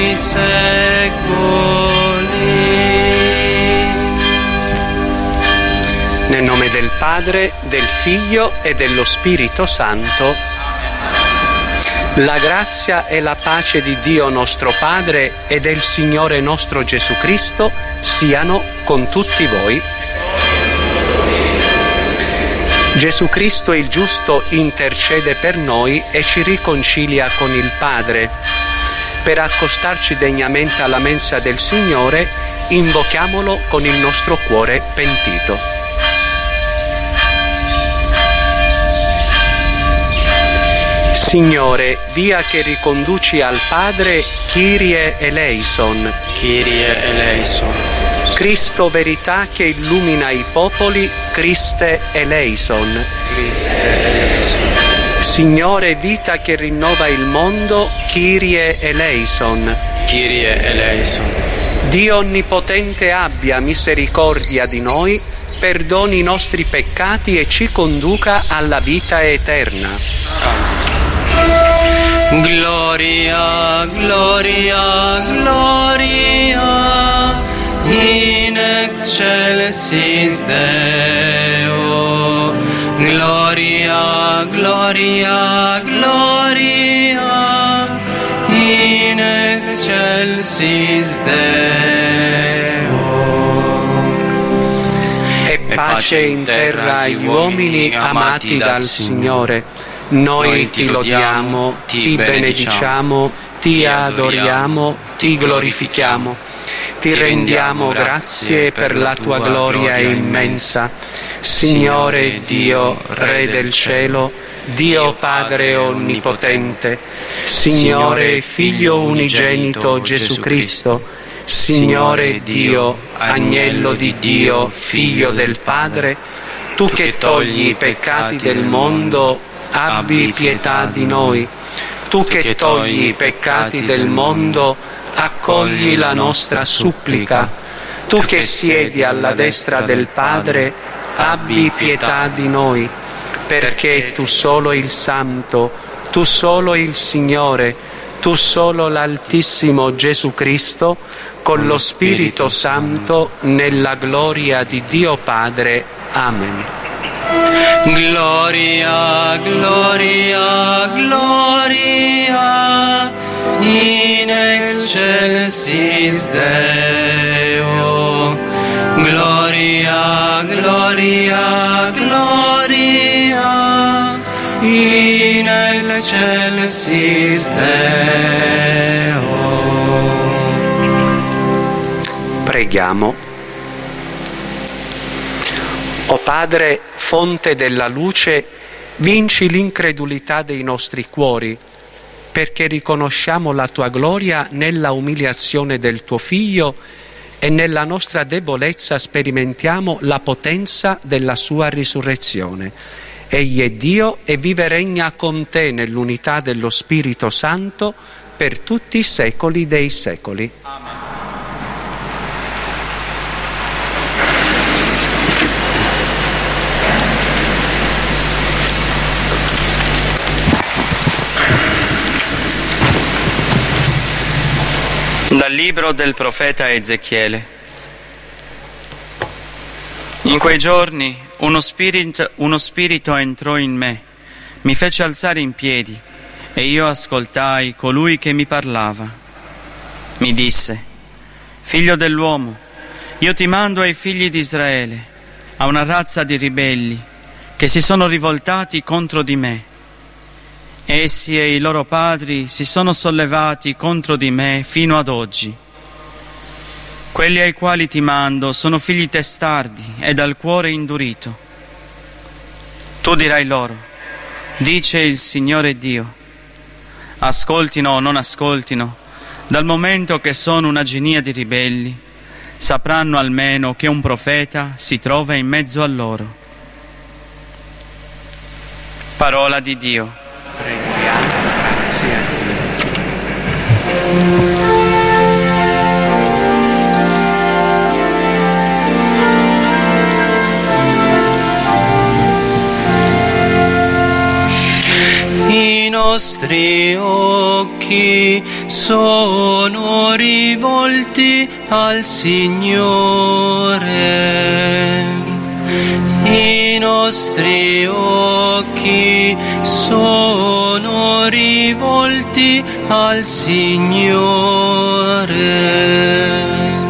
Nel nome del Padre, del Figlio e dello Spirito Santo. La grazia e la pace di Dio nostro Padre e del Signore nostro Gesù Cristo siano con tutti voi. Gesù Cristo il giusto intercede per noi e ci riconcilia con il Padre. Per accostarci degnamente alla mensa del Signore, invochiamolo con il nostro cuore pentito. Signore, via che riconduci al Padre, Kyrie eleison. Kyrie eleison. Cristo verità che illumina i popoli, Christe eleison. Christe eleison. Signore vita che rinnova il mondo, Kyrie eleison. Kyrie eleison. Dio onnipotente abbia misericordia di noi, perdoni i nostri peccati e ci conduca alla vita eterna. Amen. Gloria, gloria, gloria, in excelsis Deo. Gloria, gloria, gloria, in excelsis Deo. E pace in terra agli uomini amati dal Signore. Noi ti lodiamo, ti benediciamo, ti adoriamo, ti glorifichiamo. Ti rendiamo grazie per la tua gloria immensa. Signore Dio, Re del cielo, Dio Padre onnipotente, Signore Figlio unigenito Gesù Cristo, Signore Dio, Agnello di Dio, Figlio del Padre, tu che togli i peccati del mondo, abbi pietà di noi. Tu che togli i peccati del mondo, accogli la nostra supplica. Tu che siedi alla destra del Padre, abbi pietà di noi, perché tu solo il Santo, tu solo il Signore, tu solo l'Altissimo Gesù Cristo, con lo Spirito Santo, nella gloria di Dio Padre. Amen. Gloria, gloria, gloria, in excelsis Deo. Gloria, gloria, gloria, in excelsis Deo. Preghiamo. O Padre, fonte della luce, vinci l'incredulità dei nostri cuori, perché riconosciamo la tua gloria nella umiliazione del tuo Figlio e nella nostra debolezza sperimentiamo la potenza della sua risurrezione. Egli è Dio e vive e regna con te nell'unità dello Spirito Santo per tutti i secoli dei secoli. Amen. Dal libro del profeta Ezechiele. In quei giorni uno spirito entrò in me, mi fece alzare in piedi e io ascoltai colui che mi parlava. Mi disse: Figlio dell'uomo, io ti mando ai figli di Israele, a una razza di ribelli che si sono rivoltati contro di me. Essi e i loro padri si sono sollevati contro di me fino ad oggi. Quelli ai quali ti mando sono figli testardi e dal cuore indurito. Tu dirai loro: dice il Signore Dio. Ascoltino o non ascoltino, dal momento che sono una genia di ribelli, sapranno almeno che un profeta si trova in mezzo a loro. Parola di Dio. Preghiamo grazie a Dio. I nostri occhi occhi sono rivolti al Signore. I nostri occhi sono rivolti al Signore.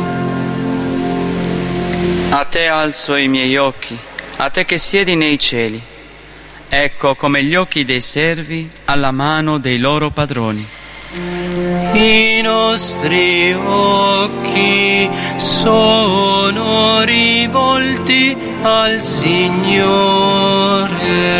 A te alzo i miei occhi, a te che siedi nei cieli. Ecco come gli occhi dei servi alla mano dei loro padroni. I nostri occhi sono rivolti al Signore.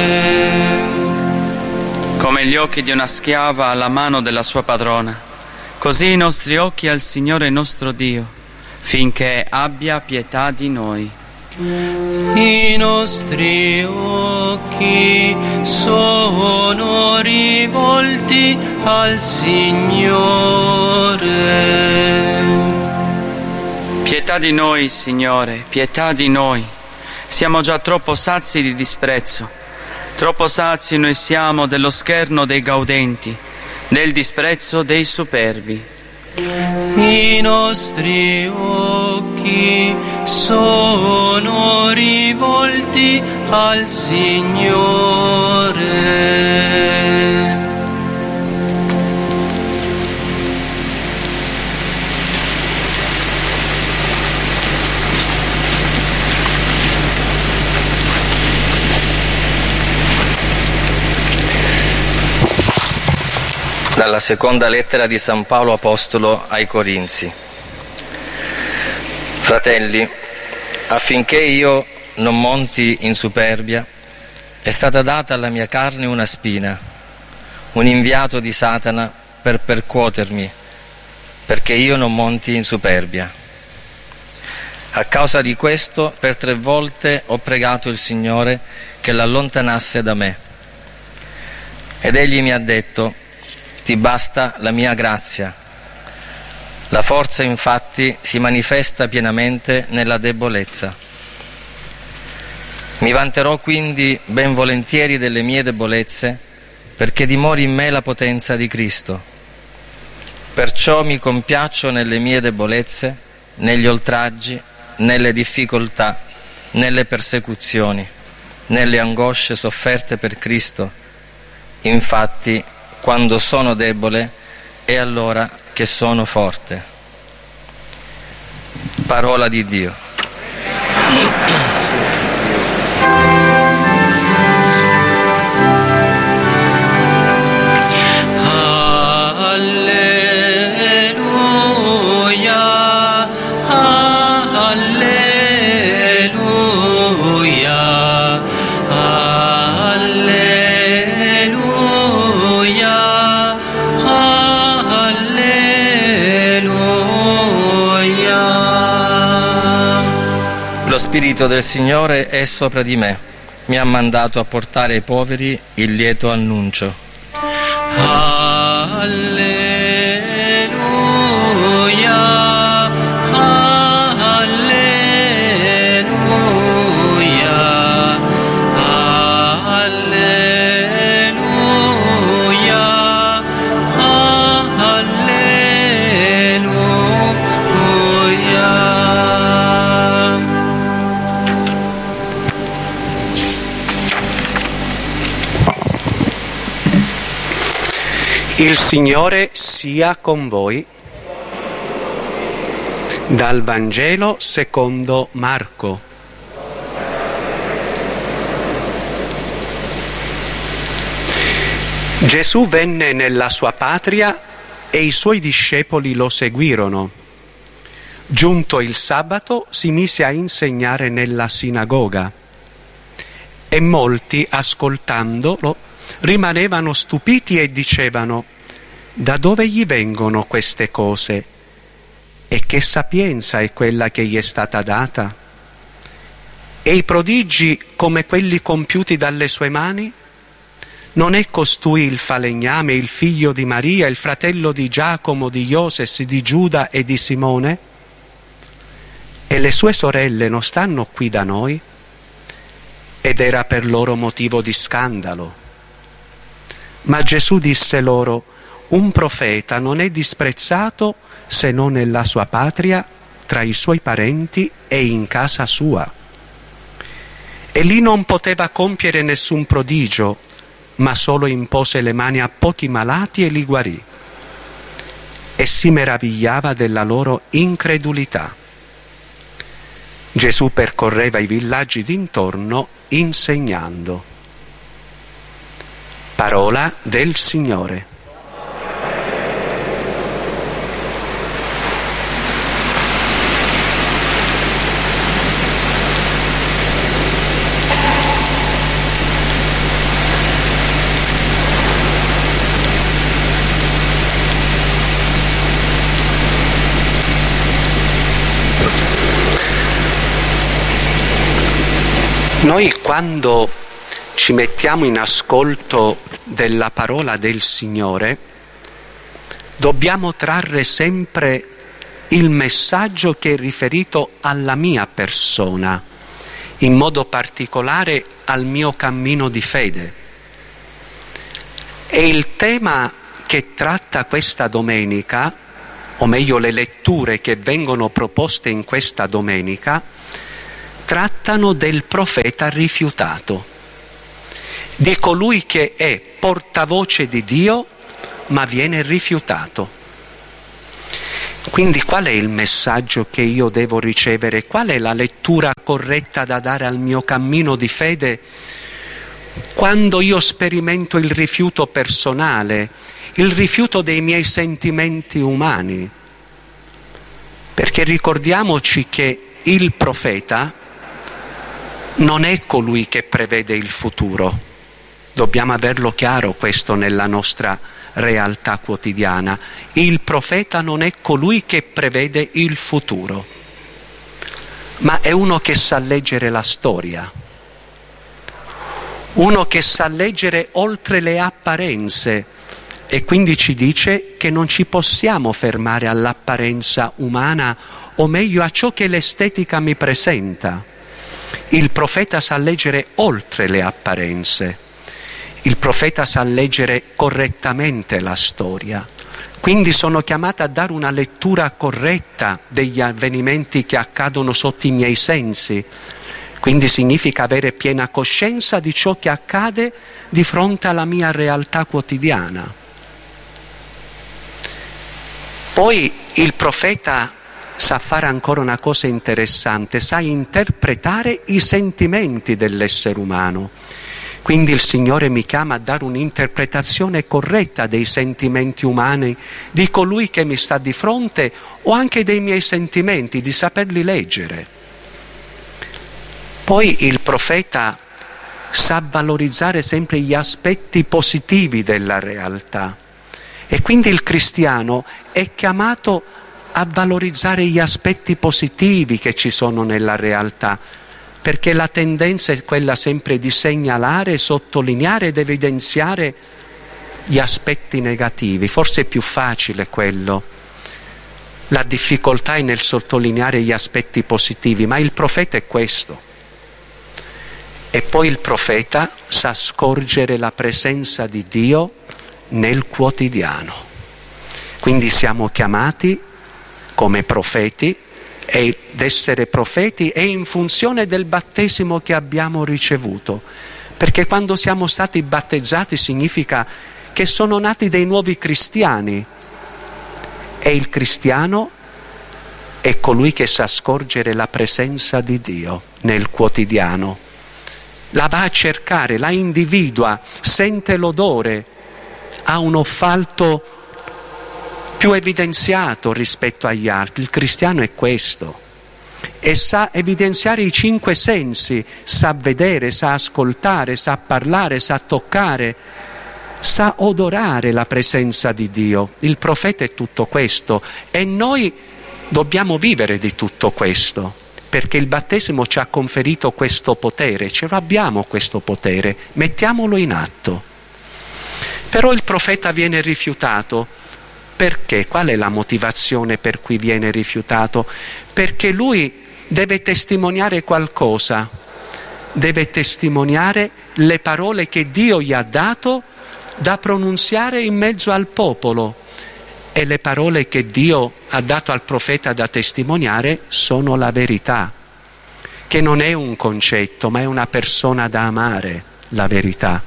Come gli occhi di una schiava alla mano della sua padrona, così i nostri occhi al Signore nostro Dio, finché abbia pietà di noi. I nostri occhi sono rivolti al Signore. Pietà di noi, Signore, pietà di noi. Siamo già troppo sazi di disprezzo. Troppo sazi noi siamo dello scherno dei gaudenti, del disprezzo dei superbi. I nostri occhi sono rivolti al Signore. Dalla seconda lettera di San Paolo Apostolo ai Corinzi. Fratelli, affinché io non monti in superbia, è stata data alla mia carne una spina, un inviato di Satana per percuotermi, perché io non monti in superbia. A causa di questo, per 3 volte ho pregato il Signore che l'allontanasse da me. Ed egli mi ha detto: ti basta la mia grazia. La forza infatti si manifesta pienamente nella debolezza. Mi vanterò quindi ben volentieri delle mie debolezze, perché dimori in me la potenza di Cristo. Perciò mi compiaccio nelle mie debolezze, negli oltraggi, nelle difficoltà, nelle persecuzioni, nelle angosce sofferte per Cristo. Infatti, quando sono debole, è allora che sono forte. Parola di Dio. Alleluia, alleluia, alleluia. Lo Spirito del Signore è sopra di me, mi ha mandato a portare ai poveri il lieto annuncio. Alleluia, alleluia, alleluia, alleluia. Il Signore sia con voi. Dal Vangelo secondo Marco. Gesù venne nella sua patria e i suoi discepoli lo seguirono. Giunto il sabato si mise a insegnare nella sinagoga e molti, ascoltandolo, rimanevano stupiti e dicevano: da dove gli vengono queste cose? E che sapienza è quella che gli è stata data? E i prodigi come quelli compiuti dalle sue mani? Non è costui il falegname, il figlio di Maria, il fratello di Giacomo, di Ioses, di Giuda e di Simone? E le sue sorelle non stanno qui da noi? Ed era per loro motivo di scandalo. Ma Gesù disse loro: un profeta non è disprezzato se non nella sua patria, tra i suoi parenti e in casa sua. E lì non poteva compiere nessun prodigio, ma solo impose le mani a pochi malati e li guarì. E si meravigliava della loro incredulità. Gesù percorreva i villaggi d'intorno insegnando. Parola del Signore. Noi quando ci mettiamo in ascolto della parola del Signore dobbiamo trarre sempre il messaggio che è riferito alla mia persona, in modo particolare al mio cammino di fede. E il tema che tratta questa domenica, o meglio le letture che vengono proposte in questa domenica, trattano del profeta rifiutato, di colui che è portavoce di Dio ma viene rifiutato. Quindi qual è il messaggio che io devo ricevere? Qual è la lettura corretta da dare al mio cammino di fede quando io sperimento il rifiuto personale, il rifiuto dei miei sentimenti umani? Perché ricordiamoci che il profeta non è colui che prevede il futuro. Dobbiamo averlo chiaro questo nella nostra realtà quotidiana. Il profeta non è colui che prevede il futuro, ma è uno che sa leggere la storia, uno che sa leggere oltre le apparenze e quindi ci dice che non ci possiamo fermare all'apparenza umana, o meglio a ciò che l'estetica mi presenta. Il profeta sa leggere oltre le apparenze, il profeta sa leggere correttamente la storia. Quindi sono chiamata a dare una lettura corretta degli avvenimenti che accadono sotto i miei sensi. Quindi significa avere piena coscienza di ciò che accade di fronte alla mia realtà quotidiana. Poi il profeta sa fare ancora una cosa interessante, sa interpretare i sentimenti dell'essere umano. Quindi il Signore mi chiama a dare un'interpretazione corretta dei sentimenti umani, di colui che mi sta di fronte o anche dei miei sentimenti, di saperli leggere. Poi il profeta sa valorizzare sempre gli aspetti positivi della realtà e quindi il cristiano è chiamato a valorizzare gli aspetti positivi che ci sono nella realtà, perché la tendenza è quella sempre di segnalare, sottolineare ed evidenziare gli aspetti negativi. Forse è più facile quello. La difficoltà è nel sottolineare gli aspetti positivi, ma il profeta è questo. E poi il profeta sa scorgere la presenza di Dio nel quotidiano. Quindi siamo chiamati come profeti ed essere profeti è in funzione del battesimo che abbiamo ricevuto, perché quando siamo stati battezzati significa che sono nati dei nuovi cristiani e il cristiano è colui che sa scorgere la presenza di Dio nel quotidiano, la va a cercare, la individua, sente l'odore, ha un olfatto più evidenziato rispetto agli altri. Il cristiano è questo e sa evidenziare i 5 sensi, sa vedere, sa ascoltare, sa parlare, sa toccare, sa odorare la presenza di Dio. Il profeta è tutto questo e noi dobbiamo vivere di tutto questo, perché il battesimo ci ha conferito questo potere, ce lo abbiamo questo potere, mettiamolo in atto. Però il profeta viene rifiutato. Perché? Qual è la motivazione per cui viene rifiutato? Perché lui deve testimoniare qualcosa, deve testimoniare le parole che Dio gli ha dato da pronunziare in mezzo al popolo, e le parole che Dio ha dato al profeta da testimoniare sono la verità, che non è un concetto, ma è una persona da amare, la verità.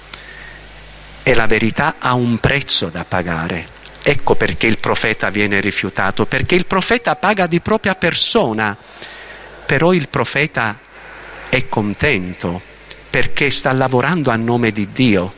E la verità ha un prezzo da pagare. Ecco perché il profeta viene rifiutato, perché il profeta paga di propria persona, però il profeta è contento perché sta lavorando a nome di Dio.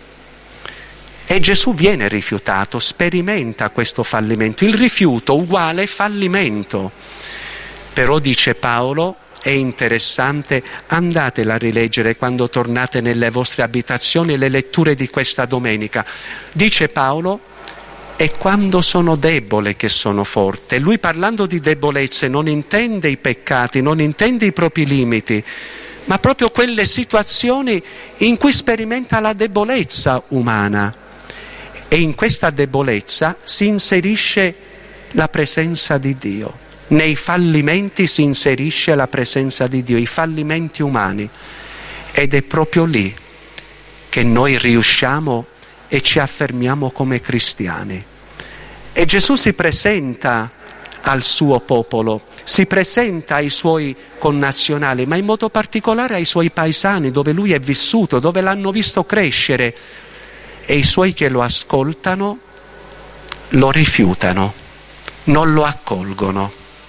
E Gesù viene rifiutato, sperimenta questo fallimento. Il rifiuto uguale fallimento. Però dice Paolo, è interessante, andatela a rileggere quando tornate nelle vostre abitazioni le letture di questa domenica. Dice Paolo, è quando sono debole che sono forte. Lui, parlando di debolezze, non intende i peccati, non intende i propri limiti, ma proprio quelle situazioni in cui sperimenta la debolezza umana. E in questa debolezza si inserisce la presenza di Dio. Nei fallimenti si inserisce la presenza di Dio, i fallimenti umani. Ed è proprio lì che noi riusciamo e ci affermiamo come cristiani. E Gesù si presenta al suo popolo, si presenta ai suoi connazionali, ma in modo particolare ai suoi paesani, dove lui è vissuto, dove l'hanno visto crescere. E i suoi che lo ascoltano lo rifiutano, non lo accolgono.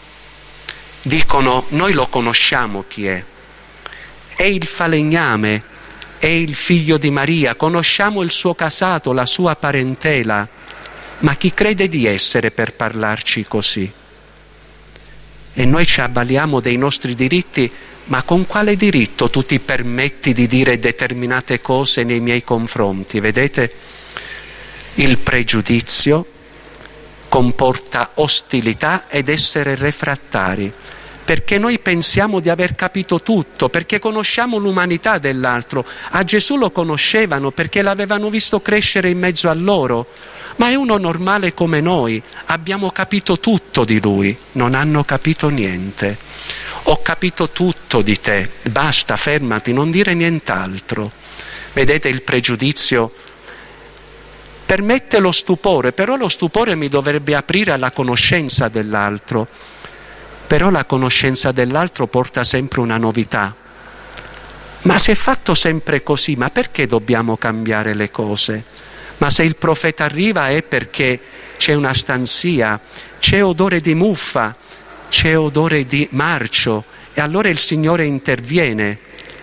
Dicono, noi lo conosciamo chi è il falegname, è il figlio di Maria, conosciamo il suo casato, la sua parentela, ma chi crede di essere per parlarci così? E noi ci avvaliamo dei nostri diritti, ma con quale diritto tu ti permetti di dire determinate cose nei miei confronti? Vedete, il pregiudizio comporta ostilità ed essere refrattari, perché noi pensiamo di aver capito tutto, perché conosciamo l'umanità dell'altro. A Gesù lo conoscevano perché l'avevano visto crescere in mezzo a loro, ma è uno normale come noi, abbiamo capito tutto di lui, non hanno capito niente. Ho capito tutto di te, basta, fermati, non dire nient'altro. Vedete, il pregiudizio permette lo stupore, però lo stupore mi dovrebbe aprire alla conoscenza dell'altro. Però la conoscenza dell'altro porta sempre una novità. Ma se è fatto sempre così, ma perché dobbiamo cambiare le cose? Ma se il profeta arriva è perché c'è una stanzia, c'è odore di muffa, c'è odore di marcio, e allora il Signore interviene,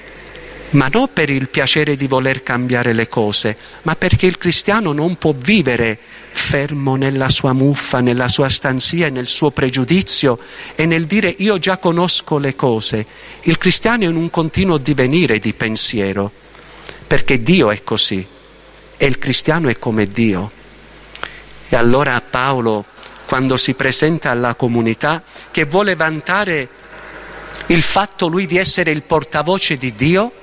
ma non per il piacere di voler cambiare le cose, ma perché il cristiano non può vivere fermo nella sua muffa, nella sua stanzia e nel suo pregiudizio e nel dire io già conosco le cose. Il cristiano è in un continuo divenire di pensiero, perché Dio è così e il cristiano è come Dio. E allora Paolo, quando si presenta alla comunità, che vuole vantare il fatto lui di essere il portavoce di Dio,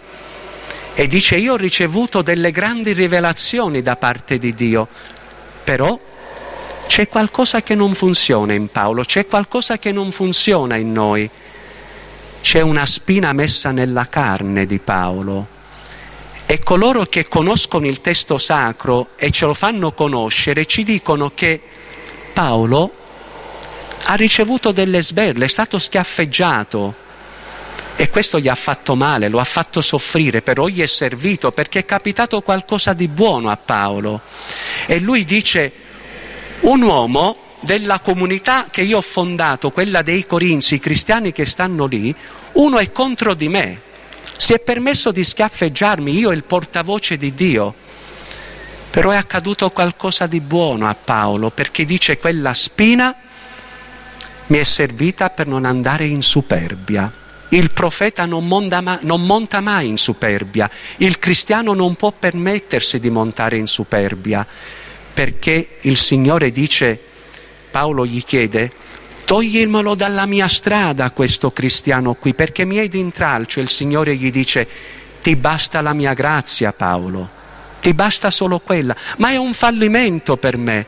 e dice io ho ricevuto delle grandi rivelazioni da parte di Dio, però c'è qualcosa che non funziona in Paolo, c'è qualcosa che non funziona in noi, c'è una spina messa nella carne di Paolo. E coloro che conoscono il testo sacro e ce lo fanno conoscere ci dicono che Paolo ha ricevuto delle sberle, è stato schiaffeggiato e questo gli ha fatto male, lo ha fatto soffrire, però gli è servito perché è capitato qualcosa di buono a Paolo. E lui dice, un uomo della comunità che io ho fondato, quella dei Corinzi, i cristiani che stanno lì, uno è contro di me, si è permesso di schiaffeggiarmi, io il portavoce di Dio. Però è accaduto qualcosa di buono a Paolo, perché dice quella spina mi è servita per non andare in superbia. Il profeta non monta mai in superbia, il cristiano non può permettersi di montare in superbia, perché il Signore dice, Paolo gli chiede, toglimelo dalla mia strada questo cristiano qui, perché mi è d'intralcio. Il Signore gli dice, ti basta la mia grazia Paolo, ti basta solo quella, ma è un fallimento per me.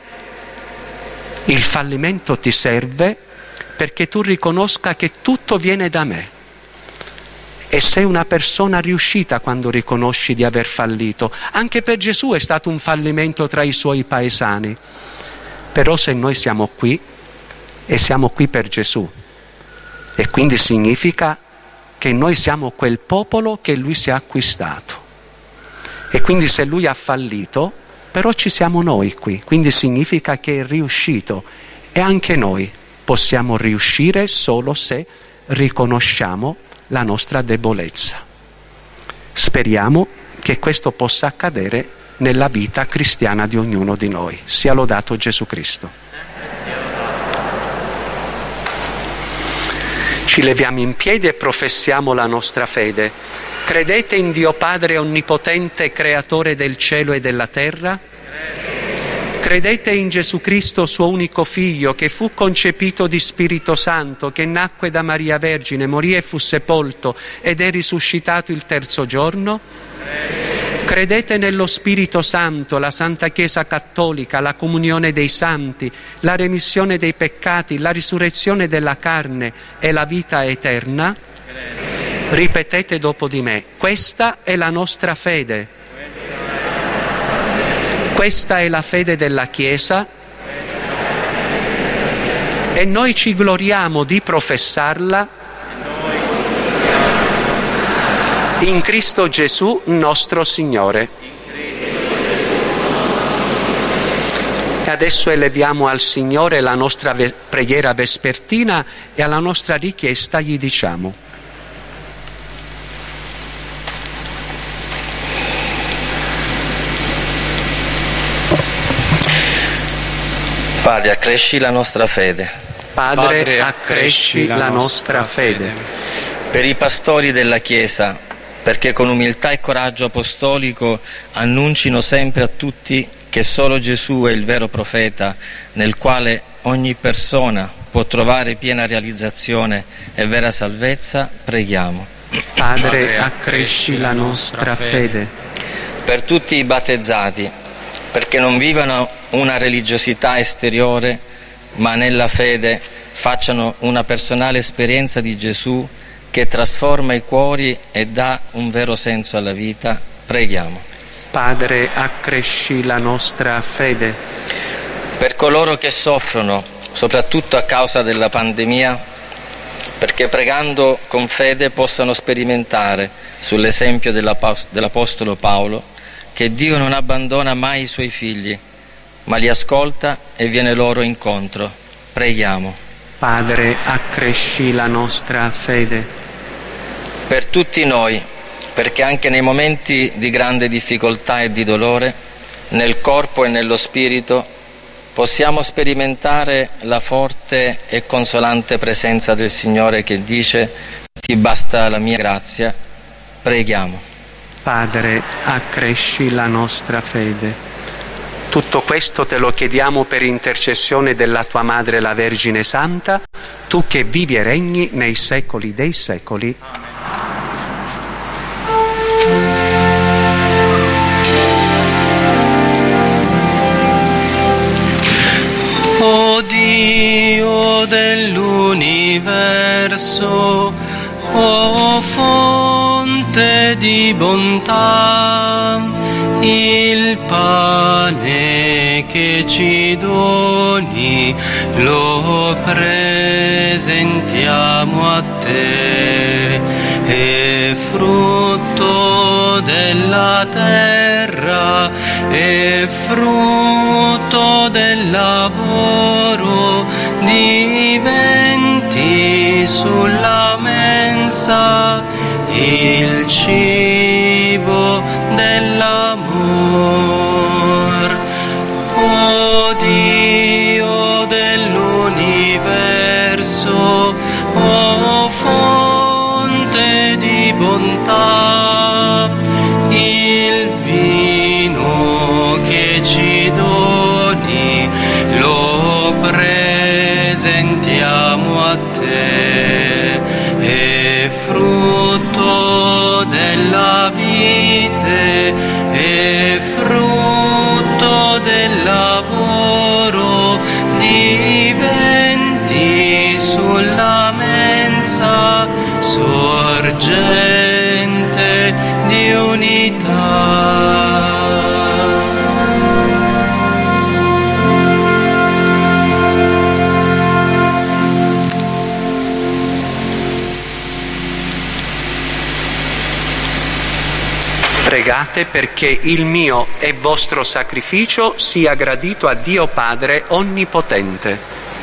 Il fallimento ti serve perché tu riconosca che tutto viene da me E sei una persona riuscita quando riconosci di aver fallito. Anche per Gesù è stato un fallimento tra i suoi paesani. Però se noi siamo qui, e siamo qui per Gesù, e quindi significa che noi siamo quel popolo che Lui si è acquistato. E quindi se Lui ha fallito, però ci siamo noi qui, quindi significa che è riuscito. E anche noi possiamo riuscire solo se riconosciamo la nostra debolezza. Speriamo che questo possa accadere nella vita cristiana di ognuno di noi. Sia lodato Gesù Cristo. Ci leviamo in piedi e professiamo la nostra fede. Credete in Dio Padre Onnipotente, Creatore del cielo e della terra? Credete in Gesù Cristo, suo unico Figlio, che fu concepito di Spirito Santo, che nacque da Maria Vergine, morì e fu sepolto ed è risuscitato il terzo giorno? Credete nello Spirito Santo, la Santa Chiesa Cattolica, la comunione dei santi, la remissione dei peccati, la risurrezione della carne e la vita eterna? Ripetete dopo di me: questa è la nostra fede. Questa è la fede della Chiesa e noi ci gloriamo di professarla in Cristo Gesù nostro Signore. E adesso eleviamo al Signore la nostra preghiera vespertina e alla nostra richiesta gli diciamo: Padre, accresci la nostra fede. Padre, accresci la nostra fede. Per i pastori della Chiesa, perché con umiltà e coraggio apostolico annuncino sempre a tutti che solo Gesù è il vero profeta, nel quale ogni persona può trovare piena realizzazione e vera salvezza, preghiamo. Padre, accresci la nostra fede. Per tutti i battezzati, perché non vivano una religiosità esteriore, ma nella fede facciano una personale esperienza di Gesù che trasforma i cuori e dà un vero senso alla vita, preghiamo. Padre, accresci la nostra fede. Per coloro che soffrono, soprattutto a causa della pandemia, perché pregando con fede possano sperimentare, sull'esempio dell'Apostolo Paolo, che Dio non abbandona mai i suoi figli, ma li ascolta e viene loro incontro. Preghiamo. Padre, accresci la nostra fede. Per tutti noi, perché anche nei momenti di grande difficoltà e di dolore, nel corpo e nello spirito, possiamo sperimentare la forte e consolante presenza del Signore che dice: ti basta la mia grazia. Preghiamo. Padre, accresci la nostra fede. Tutto questo te lo chiediamo per intercessione della tua Madre, la Vergine Santa, tu che vivi e regni nei secoli dei secoli. O Dio dell'universo, o fonte di bontà, il pane che ci doni lo presentiamo a te, è frutto della terra, è frutto del lavoro, diventi sulla mensa il cibo dell'amor. O Dio dell'universo, o fonte di bontà, il vino che ci doni lo presentiamo a te, è frutto della vite, è frutto del lavoro, diventi sulla mensa sorgente di unità. Pregate perché il mio e vostro sacrificio sia gradito a Dio Padre Onnipotente.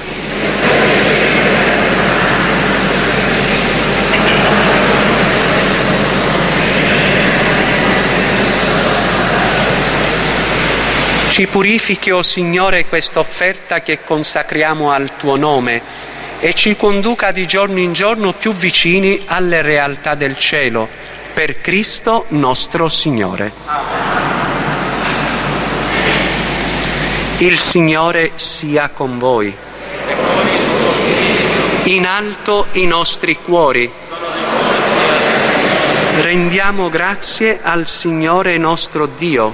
Ci purifichi, o Signore, questa offerta che consacriamo al Tuo nome e ci conduca di giorno in giorno più vicini alle realtà del cielo. Per Cristo nostro Signore. Il Signore sia con voi. In alto i nostri cuori. Rendiamo grazie al Signore nostro Dio.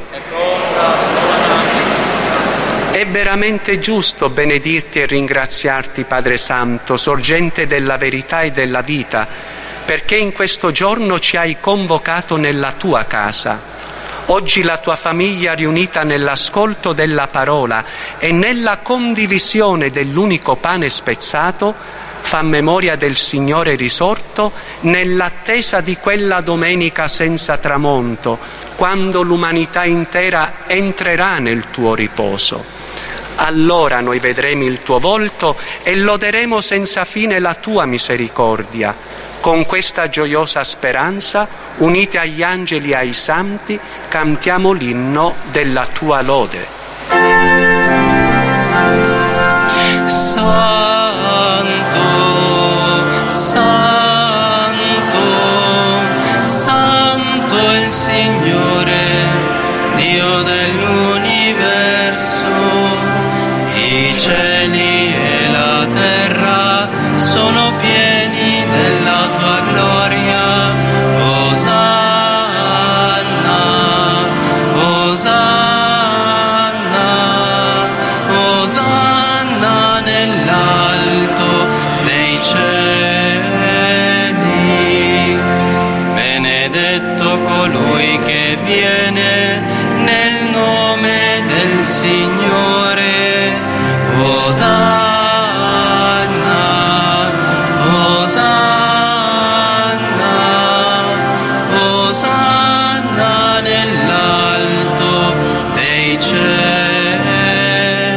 È veramente giusto benedirti e ringraziarti, Padre Santo, sorgente della verità e della vita, perché in questo giorno ci hai convocato nella tua casa. Oggi la tua famiglia, riunita nell'ascolto della parola e nella condivisione dell'unico pane spezzato, fa memoria del Signore risorto nell'attesa di quella domenica senza tramonto, quando l'umanità intera entrerà nel tuo riposo. Allora noi vedremo il tuo volto e loderemo senza fine la tua misericordia. Con questa gioiosa speranza, uniti agli angeli e ai santi, cantiamo l'inno della tua lode. Santo, Santo, Santo è il Signore, Dio dell'universo. I cieli e la terra sono pieni della tua gloria. Osanna, Osanna, Osanna nell'alto dei cieli. Benedetto colui che viene nel nome del Signore. Osanna, Osanna, Osanna nell'alto dei cieli.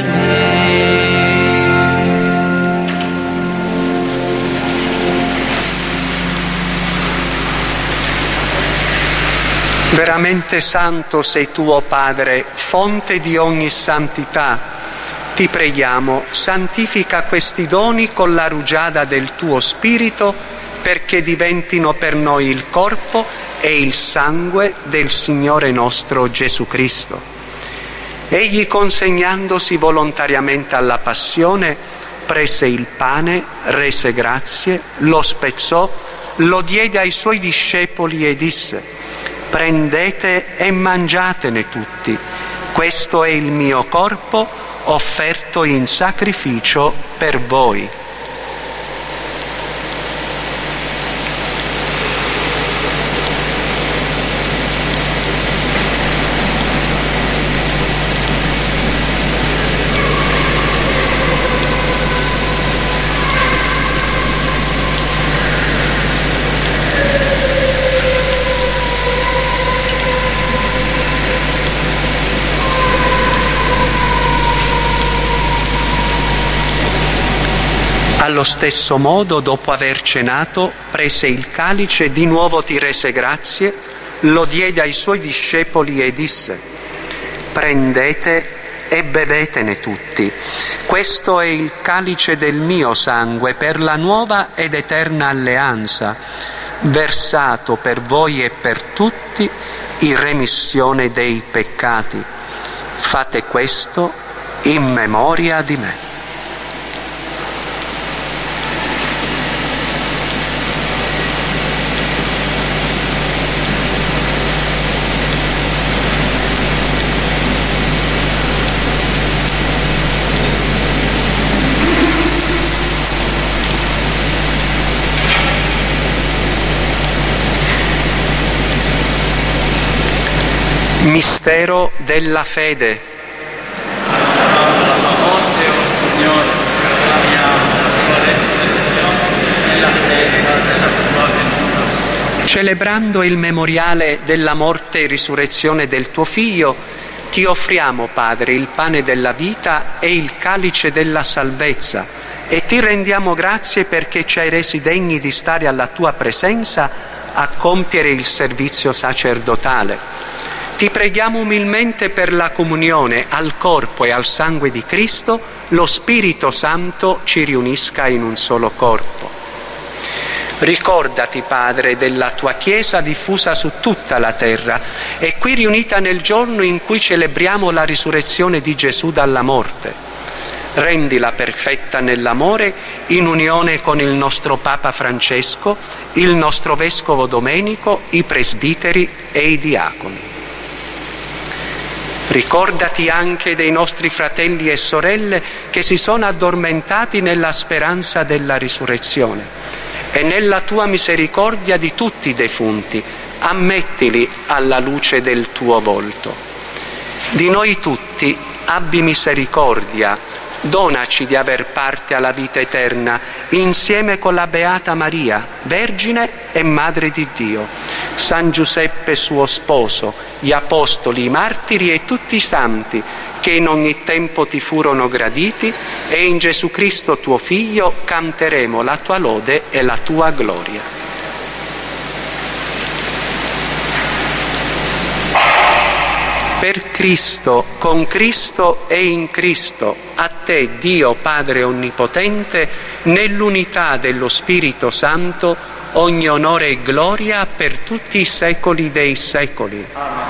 Veramente santo sei tu, o Padre, fonte di ogni santità. Ti preghiamo, santifica questi doni con la rugiada del tuo Spirito, perché diventino per noi il corpo e il sangue del Signore nostro Gesù Cristo. Egli, consegnandosi volontariamente alla passione, prese il pane, rese grazie, lo spezzò, lo diede ai suoi discepoli e disse: «Prendete e mangiatene tutti, questo è il mio corpo offerto in sacrificio per voi». Allo stesso modo, dopo aver cenato, prese il calice, di nuovo ti rese grazie, lo diede ai suoi discepoli e disse: «Prendete e bevetene tutti. Questo è il calice del mio sangue per la nuova ed eterna alleanza, versato per voi e per tutti in remissione dei peccati. Fate questo in memoria di me». Mistero della fede. La tua morte, o Signore, proclamiamo la tua resurrezione e l'attesa della tua venuta. Celebrando il memoriale della morte e risurrezione del tuo Figlio, ti offriamo, Padre, il pane della vita e il calice della salvezza, e ti rendiamo grazie perché ci hai resi degni di stare alla tua presenza a compiere il servizio sacerdotale. Ti preghiamo umilmente per la comunione al corpo e al sangue di Cristo, lo Spirito Santo ci riunisca in un solo corpo. Ricordati, Padre, della tua Chiesa diffusa su tutta la terra e qui riunita nel giorno in cui celebriamo la risurrezione di Gesù dalla morte. Rendila perfetta nell'amore in unione con il nostro Papa Francesco, il nostro Vescovo Domenico, i presbiteri e i diaconi. Ricordati anche dei nostri fratelli e sorelle che si sono addormentati nella speranza della risurrezione e nella tua misericordia di tutti i defunti, ammettili alla luce del tuo volto. Di noi tutti abbi misericordia, donaci di aver parte alla vita eterna insieme con la Beata Maria, Vergine e Madre di Dio, San Giuseppe suo sposo, gli apostoli, i martiri e tutti i santi che in ogni tempo ti furono graditi, e in Gesù Cristo tuo Figlio canteremo la tua lode e la tua gloria. Per Cristo, con Cristo e in Cristo, a te, Dio Padre Onnipotente, nell'unità dello Spirito Santo, ogni onore e gloria per tutti i secoli dei secoli.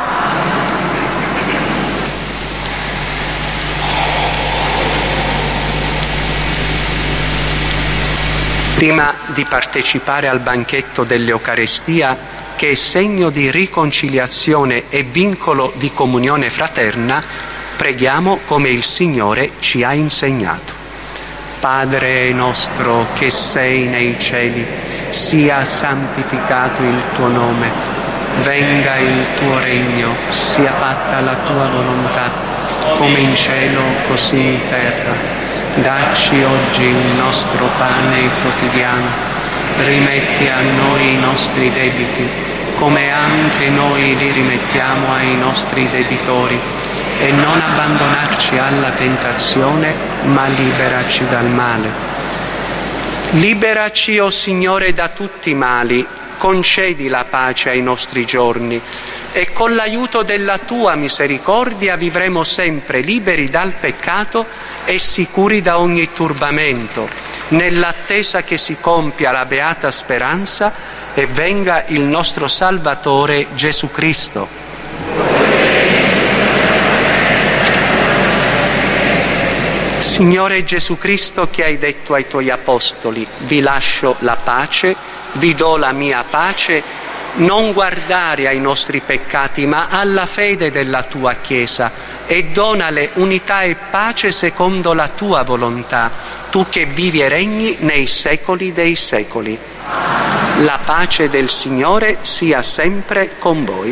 Prima di partecipare al banchetto dell'Eucarestia, che è segno di riconciliazione e vincolo di comunione fraterna, preghiamo come il Signore ci ha insegnato. Padre nostro che sei nei cieli, sia santificato il tuo nome, venga il tuo regno, sia fatta la tua volontà, come in cielo così in terra. Dacci oggi il nostro pane quotidiano, rimetti a noi i nostri debiti, come anche noi li rimettiamo ai nostri debitori, e non abbandonarci alla tentazione, ma liberaci dal male. Liberaci, o Signore, da tutti i mali, concedi la pace ai nostri giorni, e con l'aiuto della tua misericordia vivremo sempre liberi dal peccato e sicuri da ogni turbamento, nell'attesa che si compia la beata speranza e venga il nostro Salvatore Gesù Cristo. Signore Gesù Cristo, che hai detto ai tuoi apostoli: vi lascio la pace, vi do la mia pace, non guardare ai nostri peccati ma alla fede della tua Chiesa, e donale unità e pace secondo la tua volontà, tu che vivi e regni nei secoli dei secoli. La pace del Signore sia sempre con voi.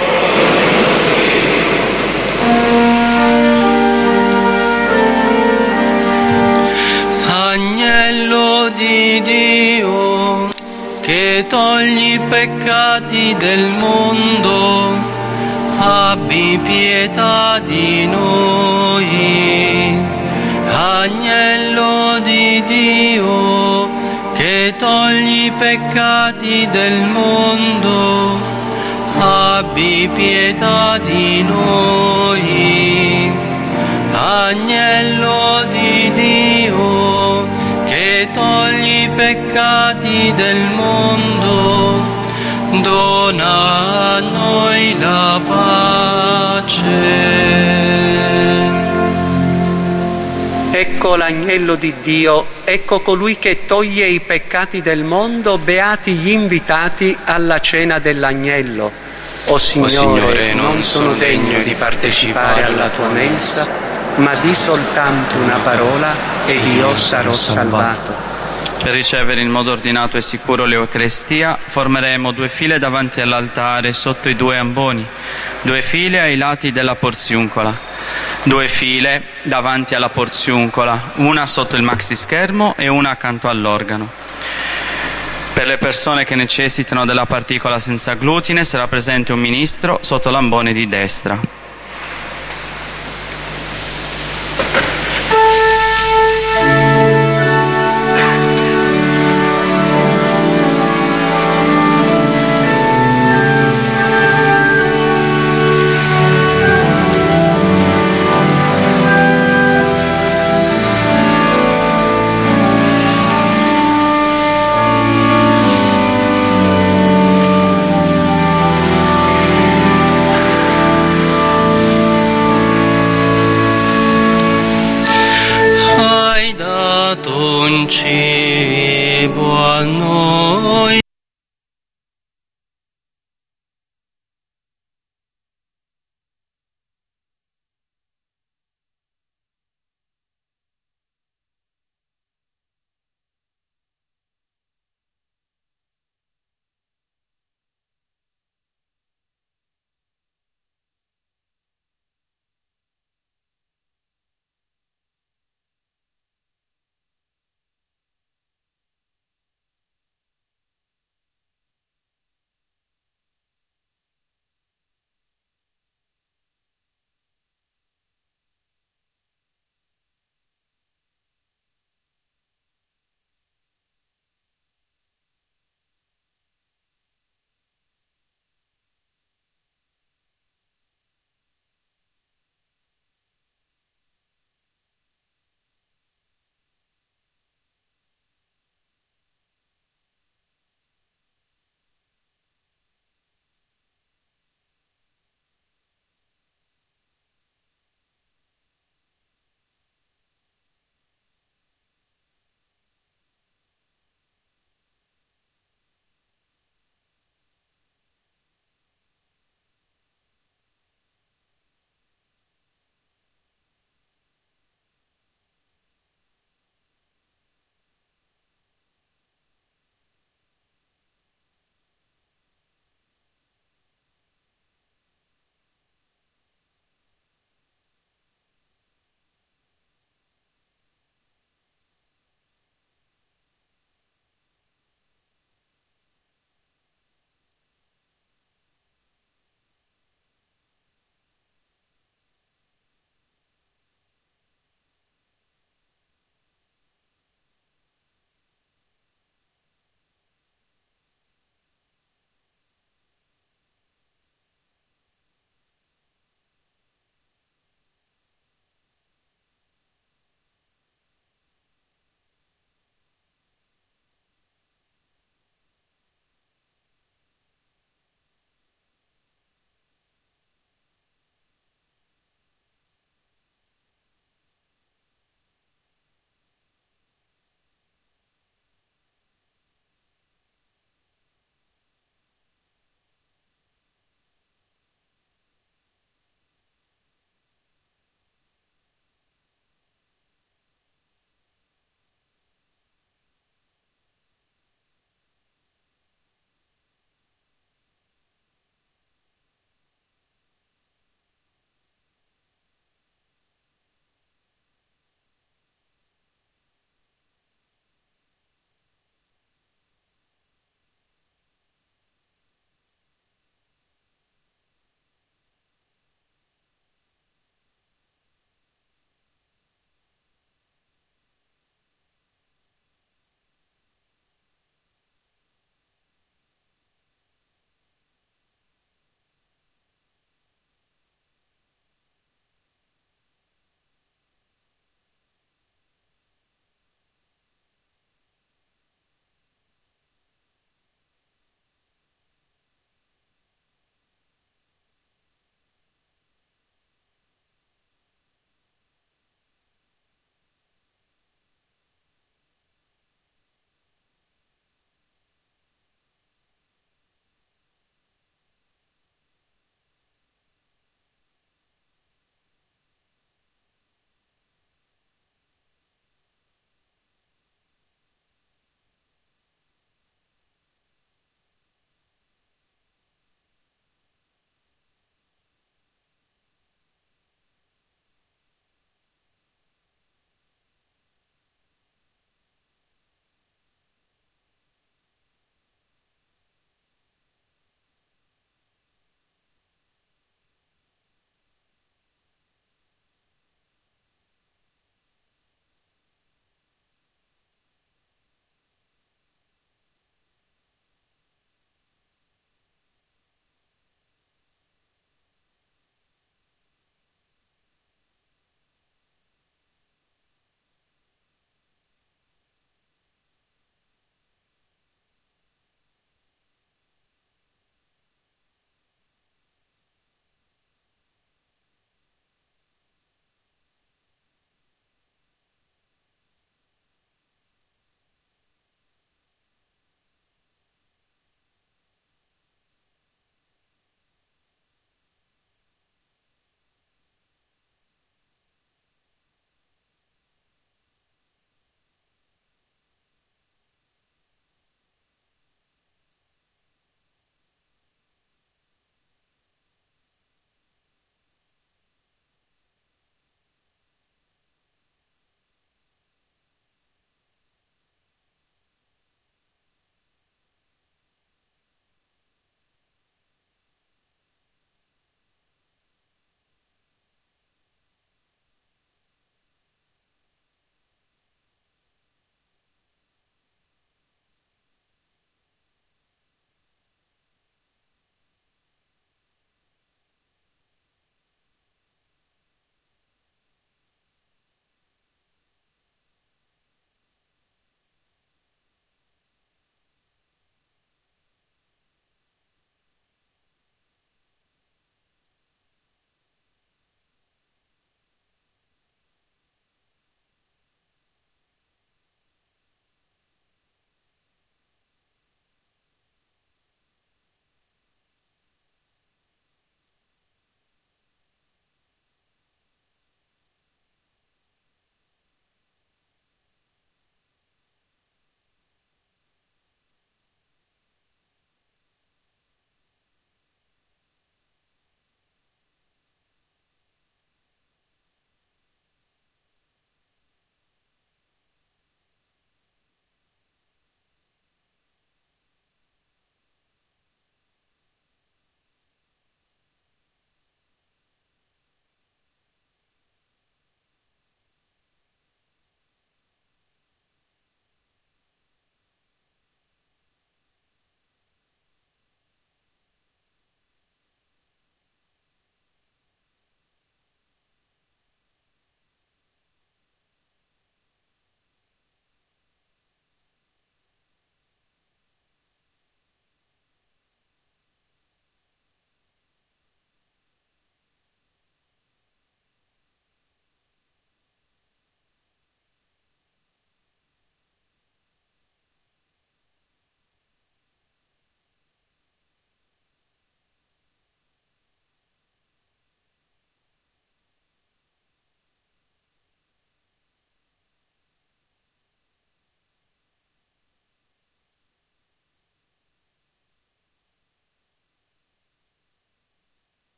Agnello di Dio, che togli i peccati del mondo, abbi pietà di noi. Agnello di Dio, che togli i peccati del mondo, abbi pietà di noi. Agnello di Dio, che togli i peccati del mondo, dona a noi la pace. Ecco l'agnello di Dio, ecco colui che toglie i peccati del mondo, beati gli invitati alla cena dell'agnello. O Signore, non sono degno di partecipare alla tua mensa, ma di soltanto una parola ed io sarò salvato. Per ricevere in modo ordinato e sicuro l'Eucaristia, formeremo 2 file davanti all'altare sotto i 2 amboni, 2 file ai lati della porziuncola, 2 file davanti alla porziuncola, una sotto il maxischermo e una accanto all'organo. Per le persone che necessitano della particola senza glutine sarà presente un ministro sotto l'ambone di destra. Un cibo a noi.